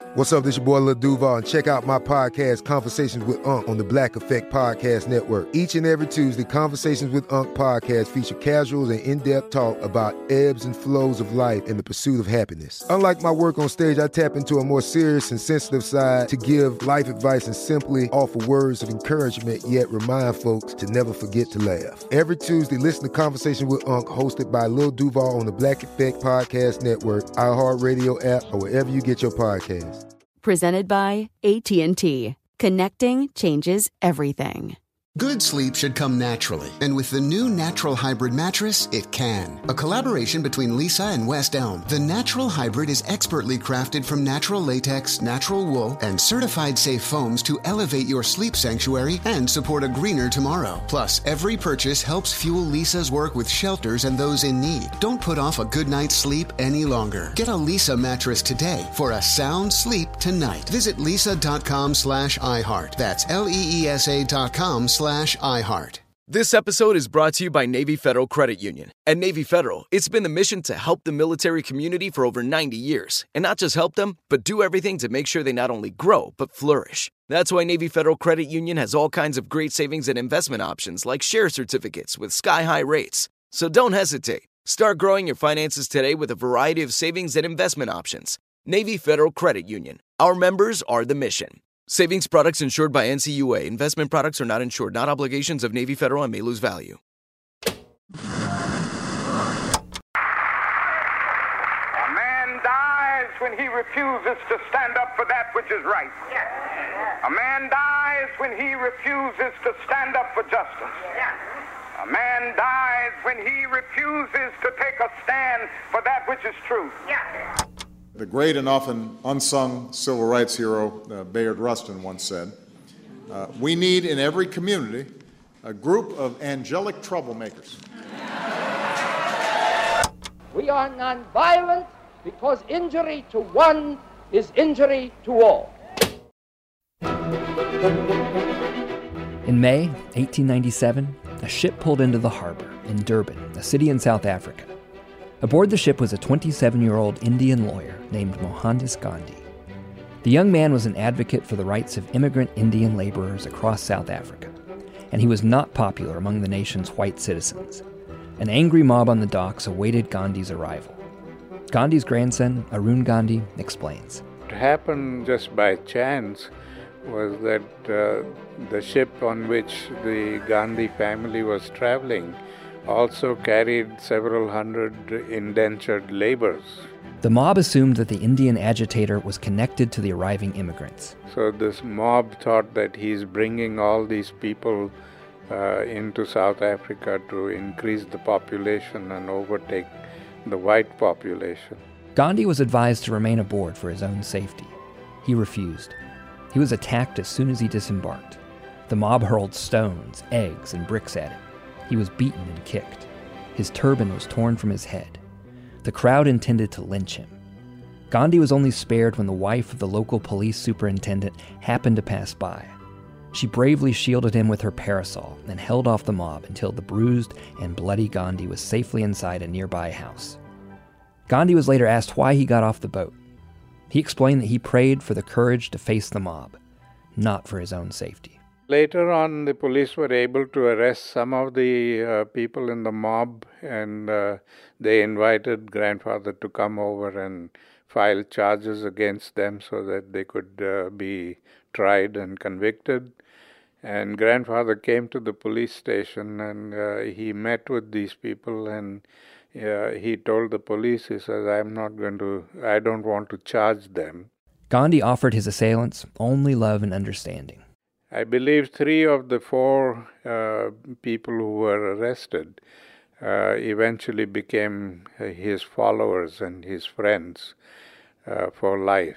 What's up, this your boy Lil Duval, and check out my podcast, Conversations with Unc, on the Black Effect Podcast Network. Each and every Tuesday, Conversations with Unc podcast feature casuals and in-depth talk about ebbs and flows of life and the pursuit of happiness. Unlike my work on stage, I tap into a more serious and sensitive side to give life advice and simply offer words of encouragement, yet remind folks to never forget to laugh. Every Tuesday, listen to Conversations with Unc, hosted by Lil Duval on the Black Effect Podcast Network, iHeartRadio app, or wherever you get your podcasts. Presented by AT&T. Connecting changes everything. Good sleep should come naturally, and with the new Natural Hybrid mattress, it can. A collaboration between Leesa and West Elm, the Natural Hybrid is expertly crafted from natural latex, natural wool, and certified safe foams to elevate your sleep sanctuary and support a greener tomorrow. Plus, every purchase helps fuel Leesa's work with shelters and those in need. Don't put off a good night's sleep any longer. Get a Leesa mattress today for a sound sleep tonight. Visit leesa.com/iHeart. That's LEESA.com/iHeart. This episode is brought to you by Navy Federal Credit Union. At Navy Federal, it's been the mission to help the military community for over 90 years. And not just help them, but do everything to make sure they not only grow, but flourish. That's why Navy Federal Credit Union has all kinds of great savings and investment options like share certificates with sky-high rates. So don't hesitate. Start growing your finances today with a variety of savings and investment options. Navy Federal Credit Union. Our members are the mission. Savings products insured by NCUA. Investment products are not insured, not obligations of Navy Federal and may lose value. A man dies when he refuses to stand up for that which is right. A man dies when he refuses to stand up for justice. A man dies when he refuses to take a stand for that which is true. The great and often unsung civil rights hero Bayard Rustin once said, "We need in every community a group of angelic troublemakers." We are nonviolent because injury to one is injury to all. In May 1897, a ship pulled into the harbor in Durban, a city in South Africa. Aboard the ship was a 27-year-old Indian lawyer named Mohandas Gandhi. The young man was an advocate for the rights of immigrant Indian laborers across South Africa, and he was not popular among the nation's white citizens. An angry mob on the docks awaited Gandhi's arrival. Gandhi's grandson, Arun Gandhi, explains. What happened just by chance was that the ship on which the Gandhi family was traveling also carried several hundred indentured laborers. The mob assumed that the Indian agitator was connected to the arriving immigrants. So this mob thought that he's bringing all these people into South Africa to increase the population and overtake the white population. Gandhi was advised to remain aboard for his own safety. He refused. He was attacked as soon as he disembarked. The mob hurled stones, eggs, and bricks at him. He was beaten and kicked. His turban was torn from his head. The crowd intended to lynch him. Gandhi was only spared when the wife of the local police superintendent happened to pass by. She bravely shielded him with her parasol and held off the mob until the bruised and bloody Gandhi was safely inside a nearby house. Gandhi was later asked why he got off the boat. He explained that he prayed for the courage to face the mob, not for his own safety. Later on, the police were able to arrest some of the people in the mob, and they invited grandfather to come over and file charges against them so that they could be tried and convicted. And grandfather came to the police station and he met with these people, and he told the police, he says, I don't want to charge them. Gandhi offered his assailants only love and understanding. I believe 3 of the 4 people who were arrested eventually became his followers and his friends for life.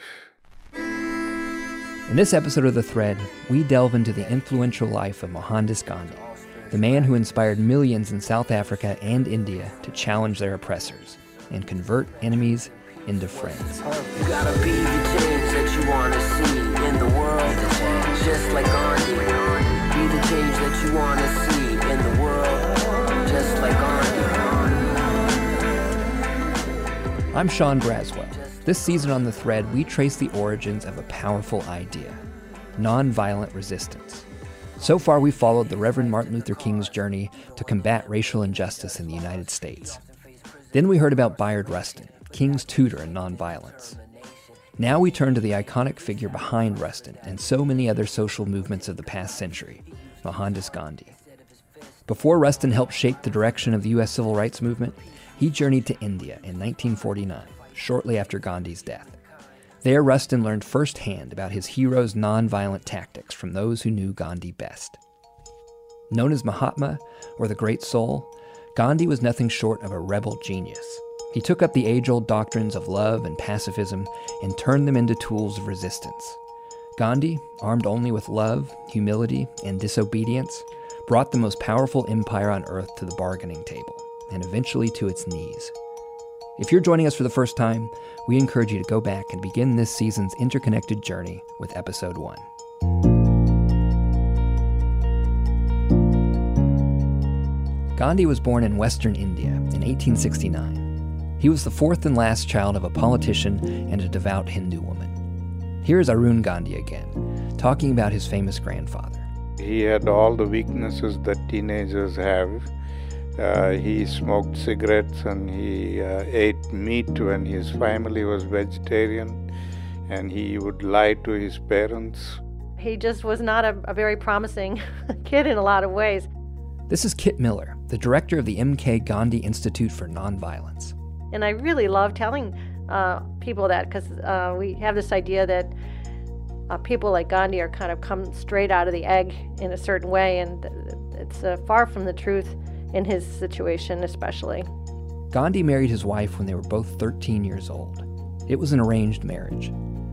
In this episode of The Thread, we delve into the influential life of Mohandas Gandhi, the man who inspired millions in South Africa and India to challenge their oppressors and convert enemies into friends. You gotta be the change that you wanna see in the world, just like Gandhi. Be the change that you wanna see in the world, just like Gandhi. I'm Sean Braswell. This season on The Thread, we trace the origins of a powerful idea: nonviolent resistance. So far, we've followed the Reverend Martin Luther King's journey to combat racial injustice in the United States. Then we heard about Bayard Rustin, King's tutor in nonviolence. Now we turn to the iconic figure behind Rustin and so many other social movements of the past century, Mohandas Gandhi. Before Rustin helped shape the direction of the U.S. Civil Rights Movement, he journeyed to India in 1949, shortly after Gandhi's death. There, Rustin learned firsthand about his hero's nonviolent tactics from those who knew Gandhi best. Known as Mahatma, or the Great Soul, Gandhi was nothing short of a rebel genius. He took up the age-old doctrines of love and pacifism and turned them into tools of resistance. Gandhi, armed only with love, humility, and disobedience, brought the most powerful empire on earth to the bargaining table, and eventually to its knees. If you're joining us for the first time, we encourage you to go back and begin this season's interconnected journey with Episode 1. Gandhi was born in western India in 1869. He was the fourth and last child of a politician and a devout Hindu woman. Here's Arun Gandhi again, talking about his famous grandfather. He had all the weaknesses that teenagers have. He smoked cigarettes and he ate meat when his family was vegetarian, and he would lie to his parents. He just was not a very promising kid in a lot of ways. This is Kit Miller, the director of the M.K. Gandhi Institute for Nonviolence. And I really love telling people that, because we have this idea that people like Gandhi are kind of come straight out of the egg in a certain way, and it's far from the truth in his situation especially. Gandhi married his wife when they were both 13 years old. It was an arranged marriage.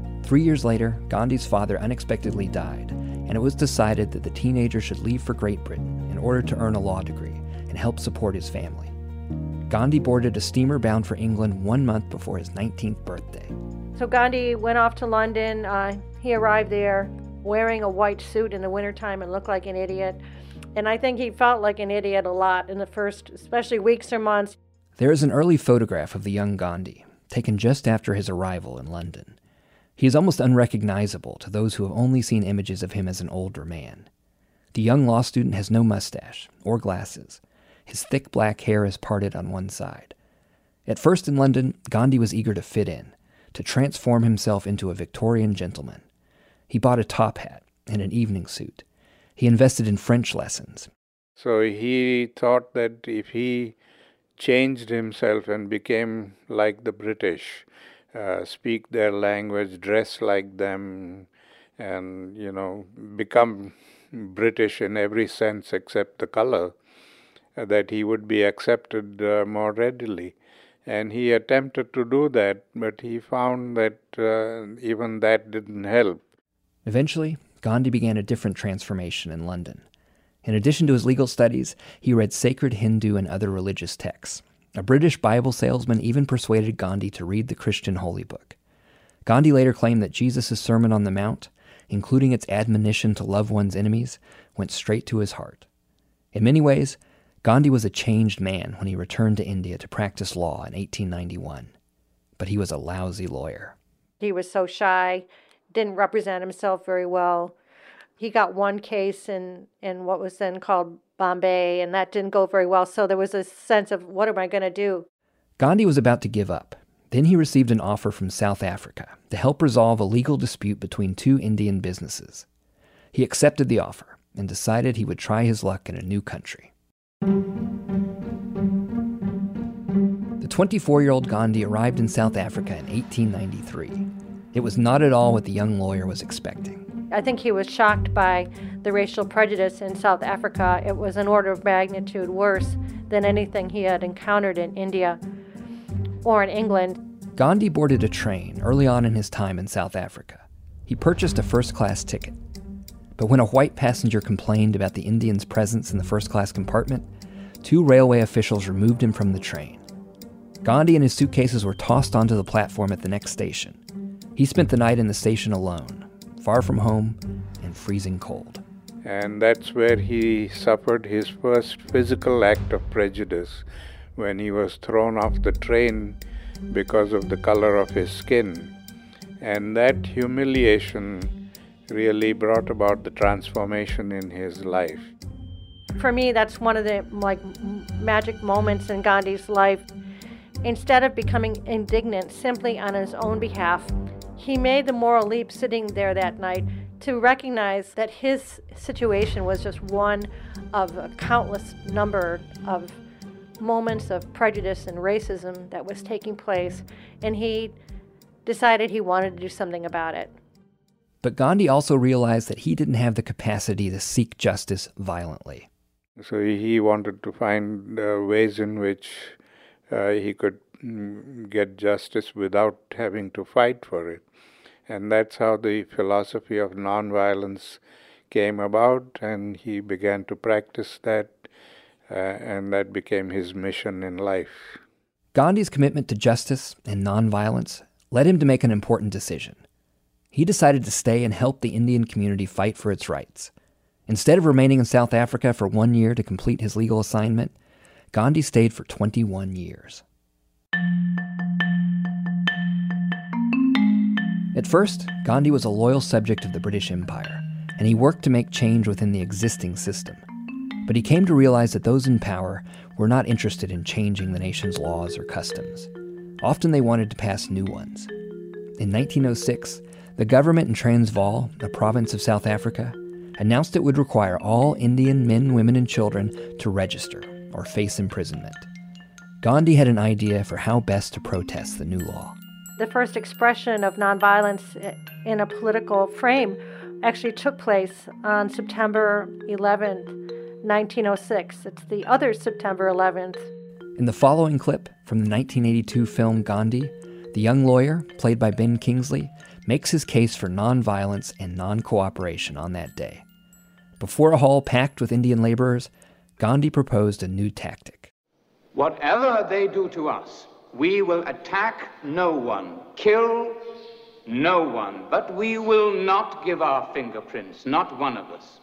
3 years later, Gandhi's father unexpectedly died, and it was decided that the teenager should leave for Great Britain in order to earn a law degree and help support his family. Gandhi boarded a steamer bound for England 1 month before his 19th birthday. So Gandhi went off to London. He arrived there wearing a white suit in the wintertime and looked like an idiot. And I think he felt like an idiot a lot in the first, especially weeks or months. There is an early photograph of the young Gandhi, taken just after his arrival in London. He is almost unrecognizable to those who have only seen images of him as an older man. The young law student has no mustache or glasses. His thick black hair is parted on one side. At first in London, Gandhi was eager to fit in, to transform himself into a Victorian gentleman. He bought a top hat and an evening suit. He invested in French lessons. So he thought that if he changed himself and became like the British, speak their language, dress like them, and, become British in every sense except the color, that he would be accepted more readily. And he attempted to do that, but he found that even that didn't help. Eventually, Gandhi began a different transformation in London. In addition to his legal studies, he read sacred Hindu and other religious texts. A British Bible salesman even persuaded Gandhi to read the Christian Holy Book. Gandhi later claimed that Jesus' Sermon on the Mount, including its admonition to love one's enemies, went straight to his heart. In many ways, Gandhi was a changed man when he returned to India to practice law in 1891. But he was a lousy lawyer. He was so shy, didn't represent himself very well. He got one case in what was then called Bombay, and that didn't go very well, so there was a sense of, what am I going to do? Gandhi was about to give up. Then he received an offer from South Africa to help resolve a legal dispute between two Indian businesses. He accepted the offer and decided he would try his luck in a new country. The 24-year-old Gandhi arrived in South Africa in 1893. It was not at all what the young lawyer was expecting. I think he was shocked by the racial prejudice in South Africa. It was an order of magnitude worse than anything he had encountered in India or in England. Gandhi boarded a train early on in his time in South Africa. He purchased a first-class ticket. But when a white passenger complained about the Indians' presence in the first-class compartment, 2 railway officials removed him from the train. Gandhi and his suitcases were tossed onto the platform at the next station. He spent the night in the station alone, far from home and freezing cold. And that's where he suffered his first physical act of prejudice, when he was thrown off the train because of the color of his skin. And that humiliation really brought about the transformation in his life. For me, that's one of the magic moments in Gandhi's life. Instead of becoming indignant simply on his own behalf, he made the moral leap sitting there that night to recognize that his situation was just one of a countless number of moments of prejudice and racism that was taking place, and he decided he wanted to do something about it. But Gandhi also realized that he didn't have the capacity to seek justice violently. So he wanted to find ways in which he could get justice without having to fight for it. And that's how the philosophy of nonviolence came about, and he began to practice that, and that became his mission in life. Gandhi's commitment to justice and nonviolence led him to make an important decision. He decided to stay and help the Indian community fight for its rights. Instead of remaining in South Africa for 1 year to complete his legal assignment, Gandhi stayed for 21 years. At first, Gandhi was a loyal subject of the British Empire, and he worked to make change within the existing system. But he came to realize that those in power were not interested in changing the nation's laws or customs. Often they wanted to pass new ones. In 1906, the government in Transvaal, a province of South Africa, announced it would require all Indian men, women, and children to register or face imprisonment. Gandhi had an idea for how best to protest the new law. The first expression of nonviolence in a political frame actually took place on September 11th, 1906. It's the other September 11th. In the following clip from the 1982 film Gandhi, the young lawyer, played by Ben Kingsley, makes his case for nonviolence and non-cooperation on that day. Before a hall packed with Indian laborers, Gandhi proposed a new tactic. Whatever they do to us, we will attack no one, kill no one, but we will not give our fingerprints, not one of us.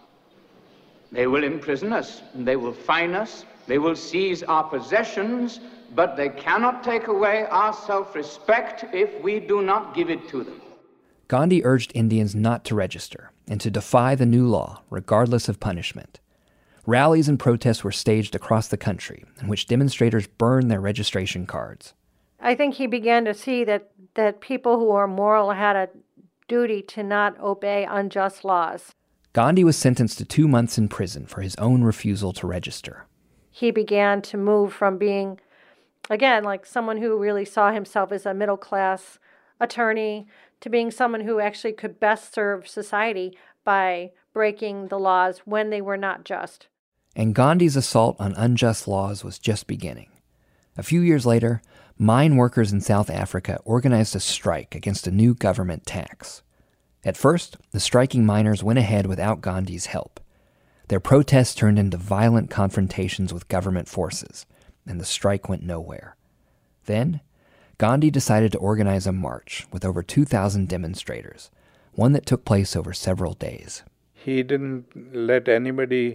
They will imprison us, they will fine us, they will seize our possessions, but they cannot take away our self-respect if we do not give it to them. Gandhi urged Indians not to register and to defy the new law, regardless of punishment. Rallies and protests were staged across the country, in which demonstrators burned their registration cards. I think he began to see that people who are moral had a duty to not obey unjust laws. Gandhi was sentenced to 2 months in prison for his own refusal to register. He began to move from being, again, like someone who really saw himself as a middle-class attorney to being someone who actually could best serve society by breaking the laws when they were not just. And Gandhi's assault on unjust laws was just beginning. A few years later, mine workers in South Africa organized a strike against a new government tax. At first, the striking miners went ahead without Gandhi's help. Their protests turned into violent confrontations with government forces, and the strike went nowhere. Then, Gandhi decided to organize a march with over 2,000 demonstrators, one that took place over several days. He didn't let anybody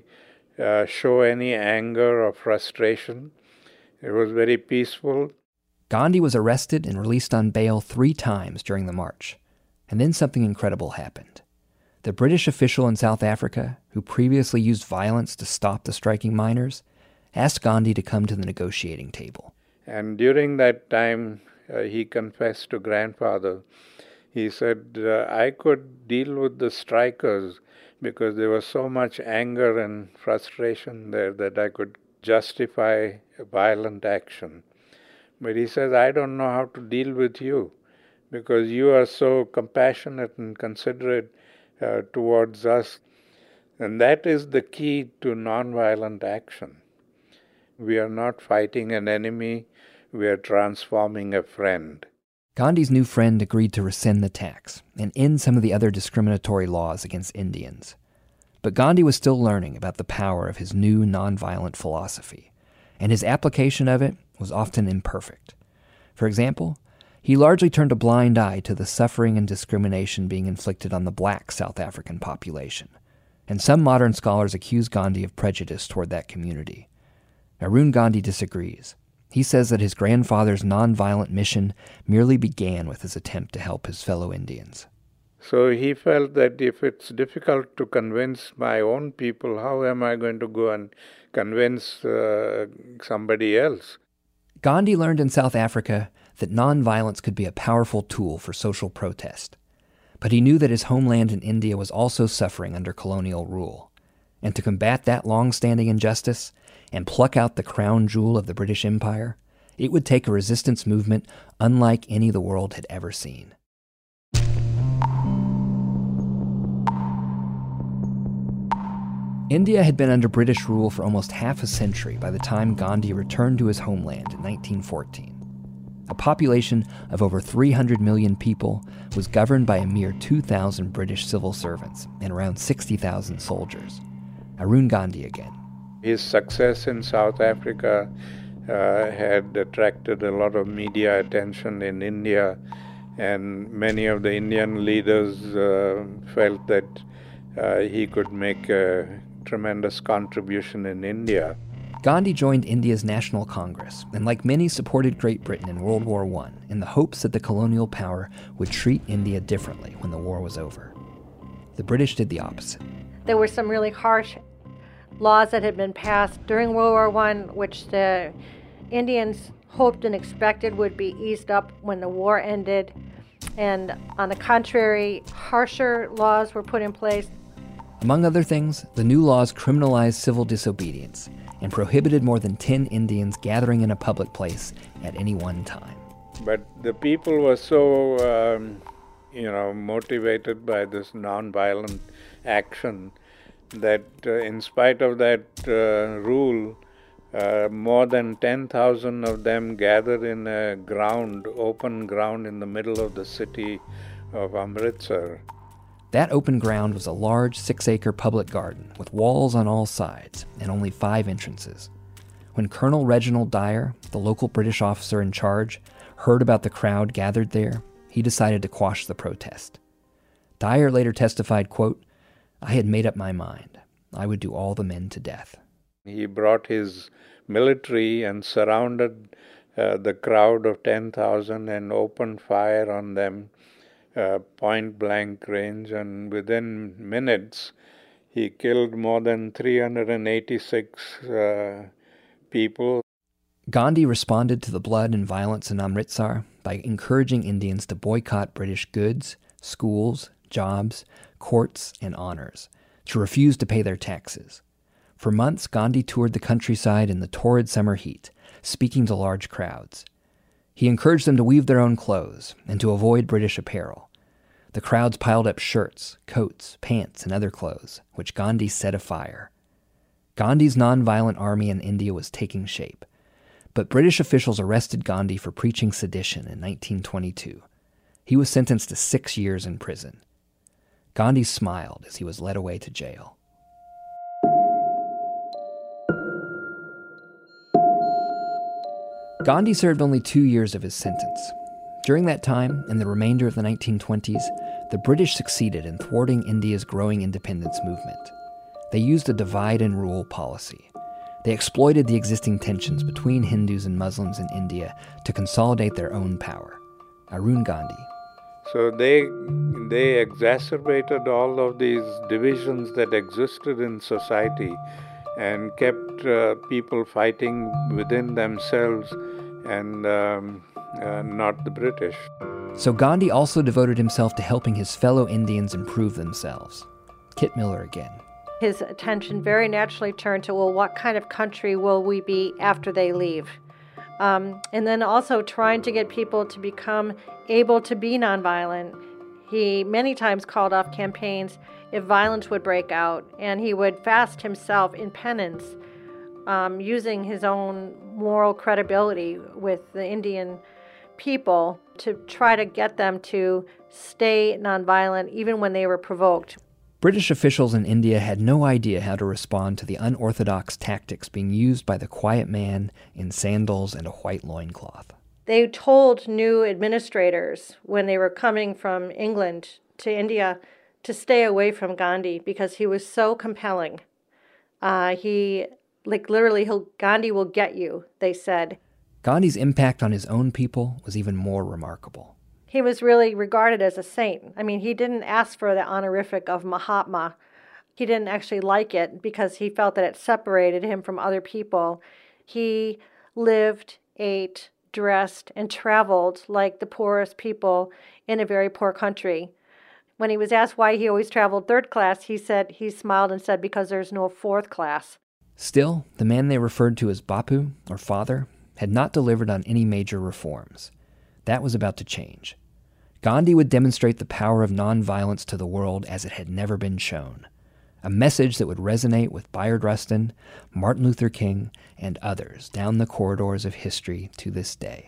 show any anger or frustration. It was very peaceful. Gandhi was arrested and released on bail 3 times during the march. And then something incredible happened. The British official in South Africa, who previously used violence to stop the striking miners, asked Gandhi to come to the negotiating table. And during that time, he confessed to grandfather. He said, I could deal with the strikers because there was so much anger and frustration there that I could justify violent action. But he says, I don't know how to deal with you because you are so compassionate and considerate towards us. And that is the key to nonviolent action. We are not fighting an enemy, we are transforming a friend. Gandhi's new friend agreed to rescind the tax and end some of the other discriminatory laws against Indians. But Gandhi was still learning about the power of his new nonviolent philosophy, and his application of it was often imperfect. For example, he largely turned a blind eye to the suffering and discrimination being inflicted on the black South African population, and some modern scholars accuse Gandhi of prejudice toward that community. Arun Gandhi disagrees. He says that his grandfather's nonviolent mission merely began with his attempt to help his fellow Indians. So he felt that if it's difficult to convince my own people, how am I going to go and convince somebody else? Gandhi learned in South Africa that nonviolence could be a powerful tool for social protest. But he knew that his homeland in India was also suffering under colonial rule. And to combat that long-standing injustice and pluck out the crown jewel of the British Empire, it would take a resistance movement unlike any the world had ever seen. India had been under British rule for almost half a century by the time Gandhi returned to his homeland in 1914. A population of over 300 million people was governed by a mere 2,000 British civil servants and around 60,000 soldiers. Arun Gandhi again. His success in South Africa had attracted a lot of media attention in India, and many of the Indian leaders felt that he could make a tremendous contribution in India. Gandhi joined India's National Congress and, like many, supported Great Britain in World War I in the hopes that the colonial power would treat India differently when the war was over. The British did the opposite. There were some really harsh laws that had been passed during World War I, which the Indians hoped and expected would be eased up when the war ended. And on the contrary, harsher laws were put in place. Among other things, the new laws criminalized civil disobedience and prohibited more than 10 Indians gathering in a public place at any one time. But the people were so, motivated by this nonviolent action that in spite of that rule, more than 10,000 of them gathered in a open ground in the middle of the city of Amritsar. That open ground was a large 6-acre public garden with walls on all sides and only 5 entrances. When Colonel Reginald Dyer, the local British officer in charge, heard about the crowd gathered there, he decided to quash the protest. Dyer later testified, quote, "I had made up my mind. I would do all the men to death." He brought his military and surrounded the crowd of 10,000 and opened fire on them. Point-blank range, and within minutes, he killed more than 386 people. Gandhi responded to the blood and violence in Amritsar by encouraging Indians to boycott British goods, schools, jobs, courts, and honors, to refuse to pay their taxes. For months, Gandhi toured the countryside in the torrid summer heat, speaking to large crowds. He encouraged them to weave their own clothes and to avoid British apparel. The crowds piled up shirts, coats, pants, and other clothes, which Gandhi set afire. Gandhi's nonviolent army in India was taking shape, but British officials arrested Gandhi for preaching sedition in 1922. He was sentenced to 6 years in prison. Gandhi smiled as he was led away to jail. Gandhi served only 2 years of his sentence. During that time, and the remainder of the 1920s, the British succeeded in thwarting India's growing independence movement. They used a divide and rule policy. They exploited the existing tensions between Hindus and Muslims in India to consolidate their own power. Arun Gandhi. So they exacerbated all of these divisions that existed in society and kept people fighting within themselves and not the British. So Gandhi also devoted himself to helping his fellow Indians improve themselves. Kit Miller again. His attention very naturally turned to, well, what kind of country will we be after they leave? And then also trying to get people to become able to be nonviolent. He many times called off campaigns if violence would break out, and he would fast himself in penance, using his own moral credibility with the Indian people to try to get them to stay nonviolent even when they were provoked. British officials in India had no idea how to respond to the unorthodox tactics being used by the quiet man in sandals and a white loincloth. They told new administrators when they were coming from England to India to stay away from Gandhi because he was so compelling. Gandhi will get you, they said. Gandhi's impact on his own people was even more remarkable. He was really regarded as a saint. I mean, he didn't ask for the honorific of Mahatma. He didn't actually like it because he felt that it separated him from other people. He lived, ate, dressed, and traveled like the poorest people in a very poor country. When he was asked why he always traveled third class, he smiled and said, because there's no fourth class. Still, the man they referred to as Bapu, or father, had not delivered on any major reforms. That was about to change. Gandhi would demonstrate the power of nonviolence to the world as it had never been shown, a message that would resonate with Bayard Rustin, Martin Luther King, and others down the corridors of history to this day.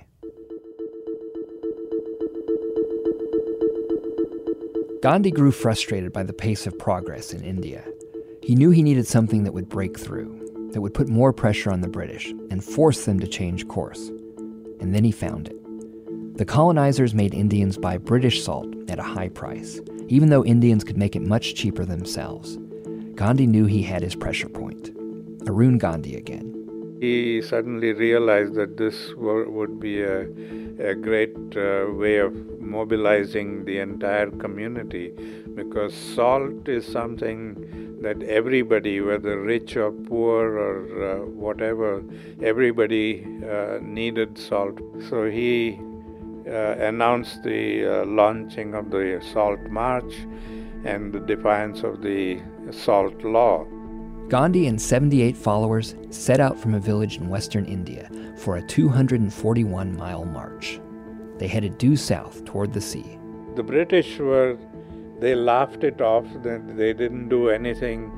Gandhi grew frustrated by the pace of progress in India. He knew he needed something that would break through, that would put more pressure on the British and force them to change course. And then he found it. The colonizers made Indians buy British salt at a high price, even though Indians could make it much cheaper themselves. Gandhi knew he had his pressure point. Arun Gandhi again. He suddenly realized that this would be a great way of mobilizing the entire community, because salt is something that everybody, whether rich or poor or whatever, everybody needed salt. So he announced the launching of the Salt March and the defiance of the Salt Law. Gandhi and 78 followers set out from a village in western India for a 241-mile march. They headed due south toward the sea. The British they laughed it off. They didn't do anything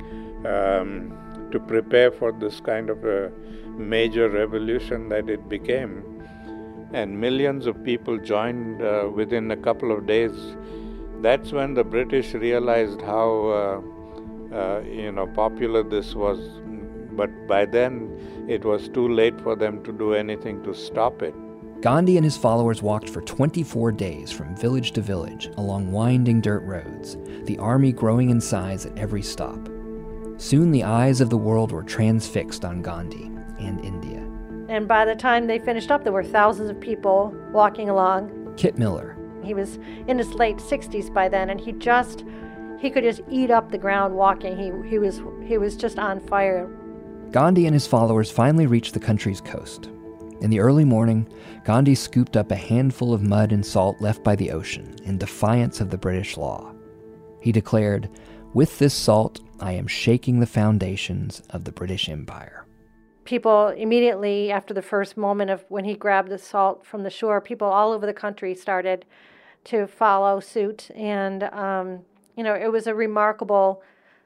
to prepare for this kind of a major revolution that it became. And millions of people joined within a couple of days. That's when the British realized how popular this was. But by then, it was too late for them to do anything to stop it. Gandhi and his followers walked for 24 days from village to village along winding dirt roads, the army growing in size at every stop. Soon the eyes of the world were transfixed on Gandhi and India. And by the time they finished up, there were thousands of people walking along. Kit Miller. He was in his late 60s by then, and he could just eat up the ground walking. He was just on fire. Gandhi and his followers finally reached the country's coast. In the early morning, Gandhi scooped up a handful of mud and salt left by the ocean in defiance of the British law. He declared, "With this salt, I am shaking the foundations of the British Empire." People immediately after the first moment of when he grabbed the salt from the shore, people all over the country started to follow suit. And, it was a remarkable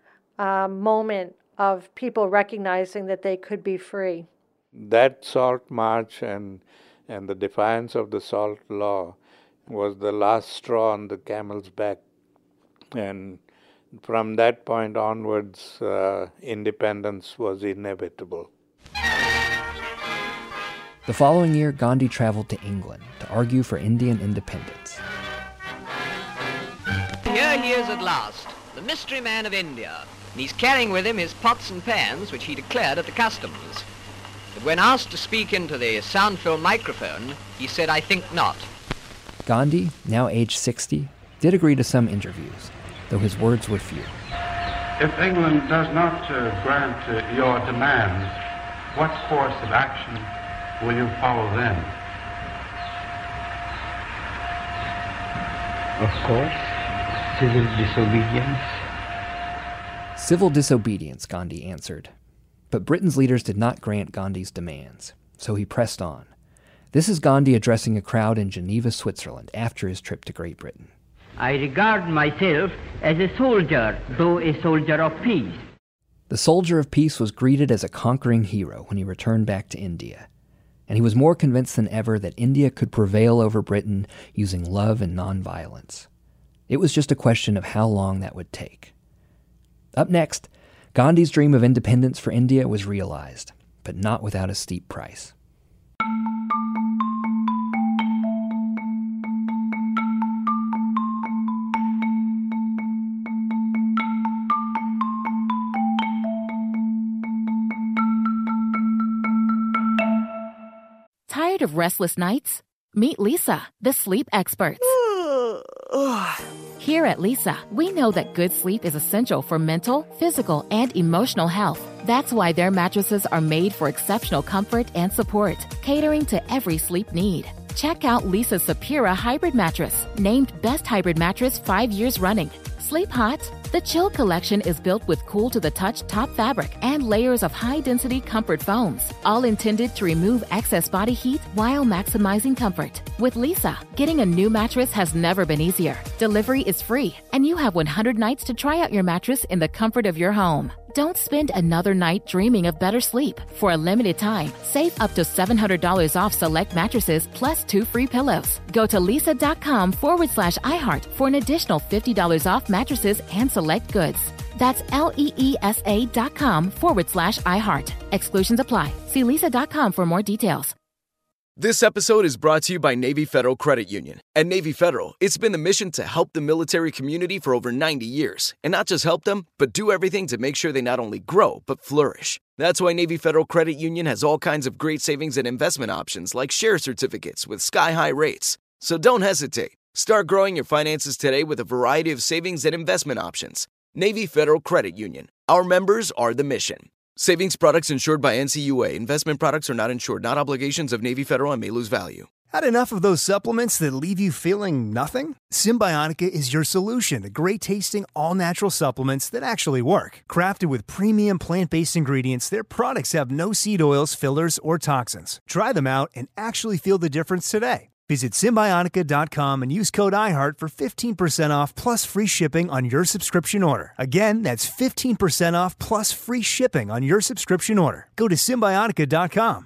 moment of people recognizing that they could be free. That Salt March and the defiance of the Salt Law was the last straw on the camel's back. And from that point onwards, independence was inevitable. The following year, Gandhi traveled to England to argue for Indian independence. Here he is at last, the mystery man of India, and he's carrying with him his pots and pans, which he declared at the customs. But when asked to speak into the sound-filled microphone, he said, "I think not." Gandhi, now aged 60, did agree to some interviews, though his words were few. If England does not grant your demands, what course of action will you follow then? Of course, civil disobedience. Civil disobedience, Gandhi answered. But Britain's leaders did not grant Gandhi's demands, so he pressed on. This is Gandhi addressing a crowd in Geneva, Switzerland, after his trip to Great Britain. I regard myself as a soldier, though a soldier of peace. The soldier of peace was greeted as a conquering hero when he returned back to India, and he was more convinced than ever that India could prevail over Britain using love and nonviolence. It was just a question of how long that would take. Up next, Gandhi's dream of independence for India was realized, but not without a steep price. Tired of restless nights? Meet Lisa, the sleep experts. Here at Lisa, we know that good sleep is essential for mental, physical, and emotional health. That's why their mattresses are made for exceptional comfort and support, catering to every sleep need. Check out Lisa's Sapira Hybrid Mattress, named Best Hybrid Mattress 5 years running. Sleep hot? The Chill collection is built with cool-to-the-touch top fabric and layers of high-density comfort foams, all intended to remove excess body heat while maximizing comfort. With Lisa, getting a new mattress has never been easier. Delivery is free, and you have 100 nights to try out your mattress in the comfort of your home. Don't spend another night dreaming of better sleep. For a limited time, save up to $700 off select mattresses plus 2 free pillows. Go to lisa.com/iHeart for an additional $50 off mattresses and select goods. That's LEESA.com/iHeart. Exclusions apply. See lisa.com for more details. This episode is brought to you by Navy Federal Credit Union. At Navy Federal, it's been the mission to help the military community for over 90 years. And not just help them, but do everything to make sure they not only grow, but flourish. That's why Navy Federal Credit Union has all kinds of great savings and investment options like share certificates with sky-high rates. So don't hesitate. Start growing your finances today with a variety of savings and investment options. Navy Federal Credit Union. Our members are the mission. Savings products insured by NCUA. Investment products are not insured, not obligations of Navy Federal and may lose value. Had enough of those supplements that leave you feeling nothing? Symbiotica is your solution to great-tasting, all-natural supplements that actually work. Crafted with premium plant-based ingredients, their products have no seed oils, fillers, or toxins. Try them out and actually feel the difference today. Visit Symbiotica.com and use code IHEART for 15% off plus free shipping on your subscription order. Again, that's 15% off plus free shipping on your subscription order. Go to Symbiotica.com,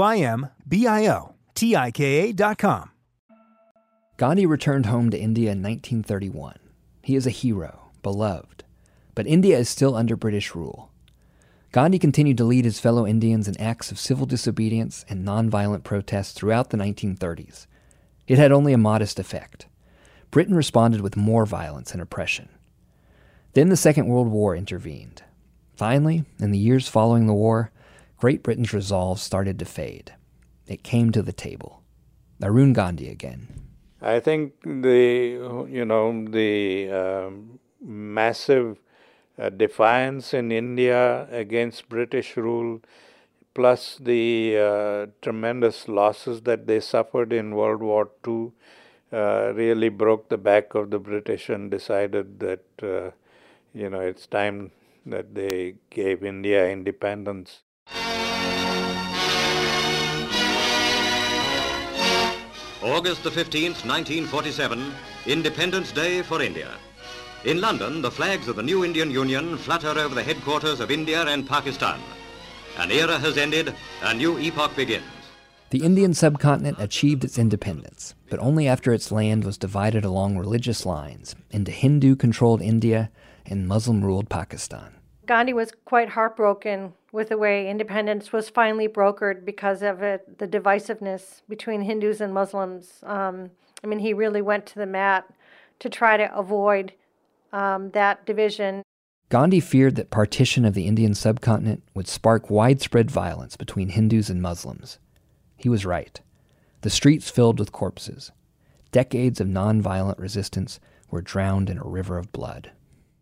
CYMBIOTIKA.com. Gandhi returned home to India in 1931. He is a hero, beloved. But India is still under British rule. Gandhi continued to lead his fellow Indians in acts of civil disobedience and nonviolent protests throughout the 1930s. It had only a modest effect. Britain responded with more violence and oppression. Then the Second World War intervened. Finally, in the years following the war, Great Britain's resolve started to fade. It came to the table. Arun Gandhi again. I think the massive defiance in India against British rule, plus the tremendous losses that they suffered in World War II, really broke the back of the British and decided that, it's time that they gave India independence. August the 15th, 1947, Independence Day for India. In London, the flags of the new Indian Union flutter over the headquarters of India and Pakistan. An era has ended, a new epoch begins. The Indian subcontinent achieved its independence, but only after its land was divided along religious lines into Hindu-controlled India and Muslim-ruled Pakistan. Gandhi was quite heartbroken with the way independence was finally brokered because of it, the divisiveness between Hindus and Muslims. He really went to the mat to try to avoid that division. Gandhi feared that partition of the Indian subcontinent would spark widespread violence between Hindus and Muslims. He was right. The streets filled with corpses. Decades of nonviolent resistance were drowned in a river of blood.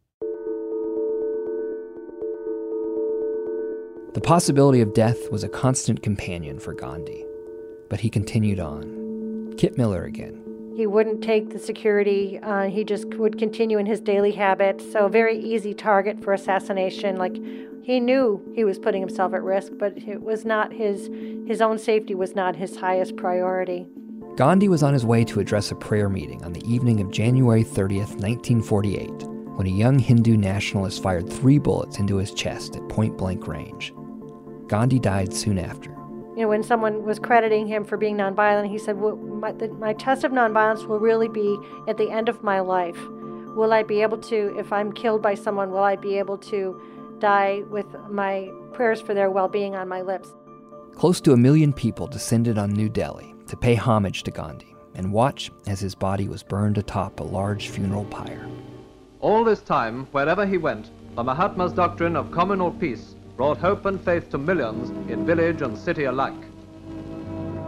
The possibility of death was a constant companion for Gandhi, but he continued on. Kit Miller again. He wouldn't take the security. He just would continue in his daily habits. So a very easy target for assassination. Like, he knew he was putting himself at risk, but it was not his own safety was not his highest priority. Gandhi was on his way to address a prayer meeting on the evening of January 30th, 1948, when a young Hindu nationalist fired 3 bullets into his chest at point-blank range. Gandhi died soon after. When someone was crediting him for being nonviolent, he said, well, my test of nonviolence will really be at the end of my life. Will I be able to, if I'm killed by someone, will I be able to die with my prayers for their well-being on my lips? Close to 1 million people descended on New Delhi to pay homage to Gandhi and watch as his body was burned atop a large funeral pyre. All this time, wherever he went, the Mahatma's doctrine of communal peace brought hope and faith to millions in village and city alike.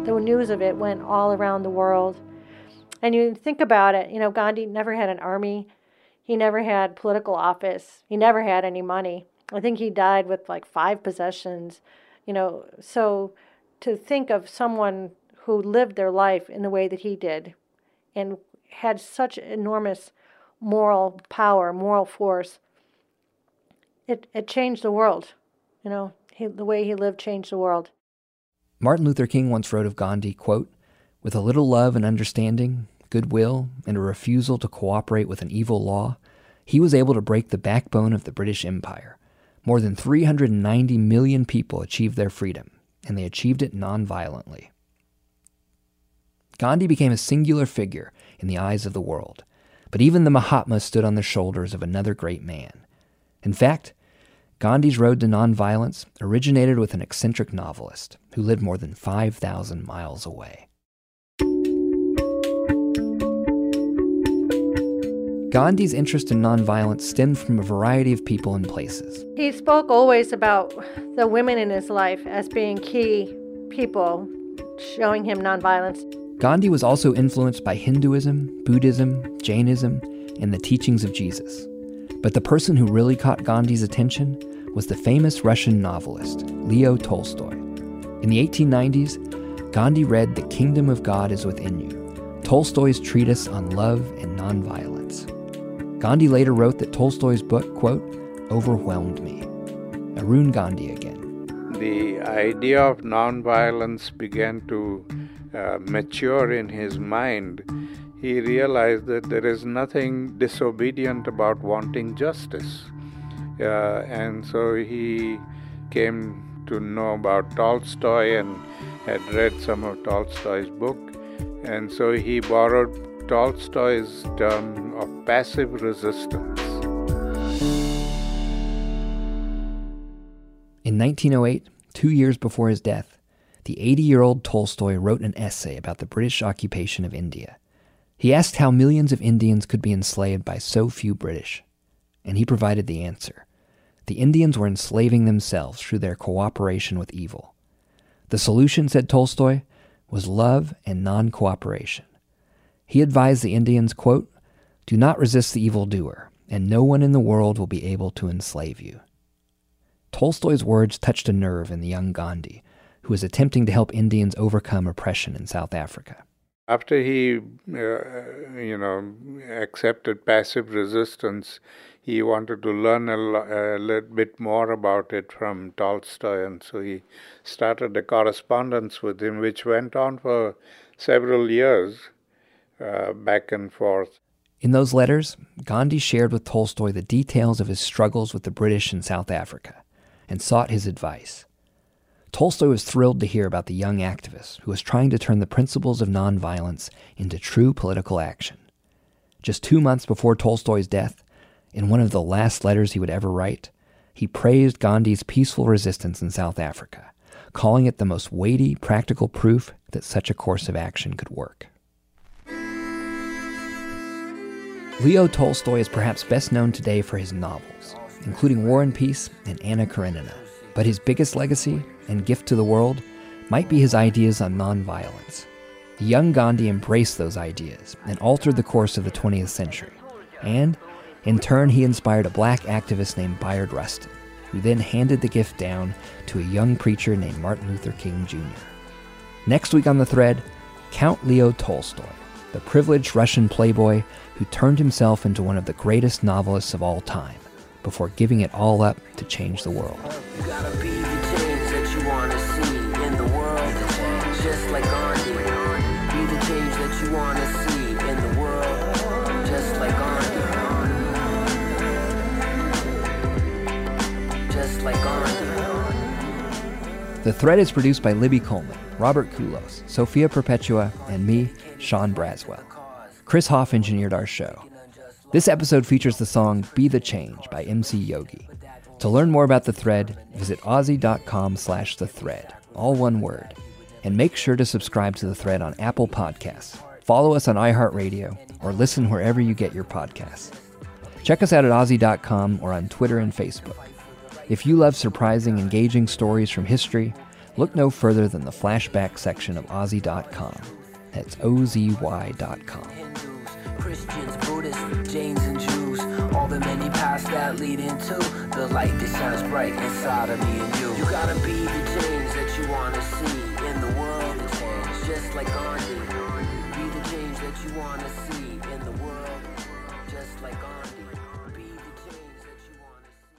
the news of it went all around the world. And you think about it, Gandhi never had an army. He never had political office. He never had any money. I think he died with like 5 possessions, So to think of someone who lived their life in the way that he did and had such enormous moral power, moral force, it changed the world. The way he lived changed the world. Martin Luther King once wrote of Gandhi, quote, "With a little love and understanding, goodwill, and a refusal to cooperate with an evil law, he was able to break the backbone of the British Empire. More than 390 million people achieved their freedom, and they achieved it non-violently." Gandhi became a singular figure in the eyes of the world, but even the Mahatma stood on the shoulders of another great man. In fact, Gandhi's road to nonviolence originated with an eccentric novelist who lived more than 5,000 miles away. Gandhi's interest in nonviolence stemmed from a variety of people and places. He spoke always about the women in his life as being key people, showing him nonviolence. Gandhi was also influenced by Hinduism, Buddhism, Jainism, and the teachings of Jesus. But the person who really caught Gandhi's attention was the famous Russian novelist, Leo Tolstoy. In the 1890s, Gandhi read The Kingdom of God is Within You, Tolstoy's treatise on love and nonviolence. Gandhi later wrote that Tolstoy's book, quote, "overwhelmed me." Arun Gandhi again. The idea of nonviolence began to mature in his mind. He realized that there is nothing disobedient about wanting justice. And so he came to know about Tolstoy and had read some of Tolstoy's book. And so he borrowed Tolstoy's term of passive resistance. In 1908, 2 years before his death, the 80-year-old Tolstoy wrote an essay about the British occupation of India. He asked how millions of Indians could be enslaved by so few British, and he provided the answer. The Indians were enslaving themselves through their cooperation with evil. The solution, said Tolstoy, was love and non-cooperation. He advised the Indians, quote, "Do not resist the evildoer, and no one in the world will be able to enslave you." Tolstoy's words touched a nerve in the young Gandhi, who was attempting to help Indians overcome oppression in South Africa. After he, accepted passive resistance, he wanted to learn a little bit more about it from Tolstoy, and so he started a correspondence with him, which went on for several years, back and forth. In those letters, Gandhi shared with Tolstoy the details of his struggles with the British in South Africa and sought his advice. Tolstoy was thrilled to hear about the young activist who was trying to turn the principles of nonviolence into true political action. Just 2 months before Tolstoy's death, in one of the last letters he would ever write, he praised Gandhi's peaceful resistance in South Africa, calling it the most weighty, practical proof that such a course of action could work. Leo Tolstoy is perhaps best known today for his novels, including War and Peace and Anna Karenina. But his biggest legacy and gift to the world might be his ideas on nonviolence. The young Gandhi embraced those ideas and altered the course of the 20th century. And, in turn, he inspired a black activist named Bayard Rustin, who then handed the gift down to a young preacher named Martin Luther King Jr. Next week on The Thread, Count Leo Tolstoy, the privileged Russian playboy who turned himself into one of the greatest novelists of all time, before giving it all up to change the world. You gotta be the change that you wanna see in the world. Just like Gandhi. Be the change that you wanna see in the world. Just like Gandhi. Just like Gandhi. The Thread is produced by Libby Coleman, Robert Kulos, Sophia Perpetua, and me, Sean Braswell. Chris Hoff engineered our show. This episode features the song Be the Change by MC Yogi. To learn more about The Thread, visit Aussie.com/thethread, all one word. And make sure to subscribe to The Thread on Apple Podcasts, follow us on iHeartRadio, or listen wherever you get your podcasts. Check us out at Aussie.com or on Twitter and Facebook. If you love surprising, engaging stories from history, Look no further than the flashback section of Ozzy.com. That's OZY.com. Christians, Buddhists, Jains, and Jews, all the many paths that lead into the light that shines bright inside of me and you. You gotta be the change that you wanna see in the world, the change, just like Gandhi. Be the change that you wanna see in the world, just like Gandhi. Be the change that you wanna see.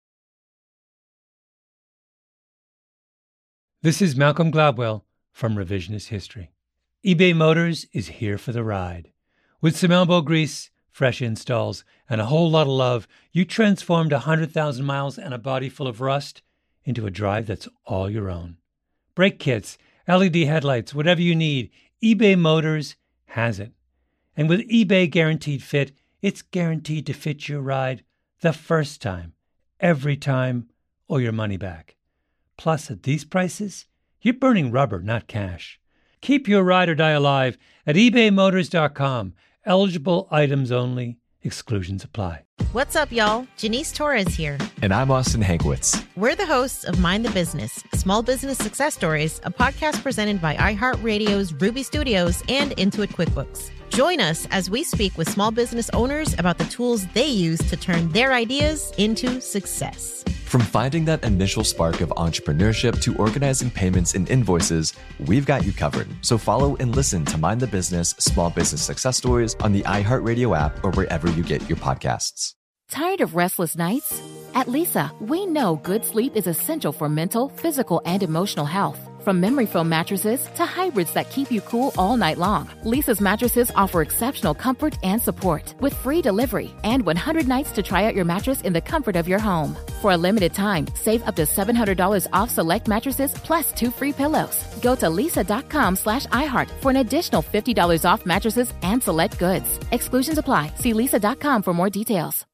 This is Malcolm Gladwell from Revisionist History. eBay Motors is here for the ride. With some elbow grease, fresh installs, and a whole lot of love, you transformed 100,000 miles and a body full of rust into a drive that's all your own. Brake kits, LED headlights, whatever you need, eBay Motors has it. And with eBay Guaranteed Fit, it's guaranteed to fit your ride the first time, every time, or your money back. Plus, at these prices, you're burning rubber, not cash. Keep your ride or die alive at ebaymotors.com. Eligible items only. Exclusions apply. What's up, y'all? Janice Torres here. And I'm Austin Hankwitz. We're the hosts of Mind the Business, Small Business Success Stories, a podcast presented by iHeartRadio's Ruby Studios and Intuit QuickBooks. Join us as we speak with small business owners about the tools they use to turn their ideas into success. From finding that initial spark of entrepreneurship to organizing payments and invoices, we've got you covered. So follow and listen to Mind the Business, Small Business Success Stories on the iHeartRadio app or wherever you get your podcasts. Tired of restless nights? At Leesa, we know good sleep is essential for mental, physical, and emotional health. From memory foam mattresses to hybrids that keep you cool all night long, Leesa's mattresses offer exceptional comfort and support with free delivery and 100 nights to try out your mattress in the comfort of your home. For a limited time, save up to $700 off select mattresses plus 2 free pillows. Go to leesa.com/iHeart for an additional $50 off mattresses and select goods. Exclusions apply. See leesa.com for more details.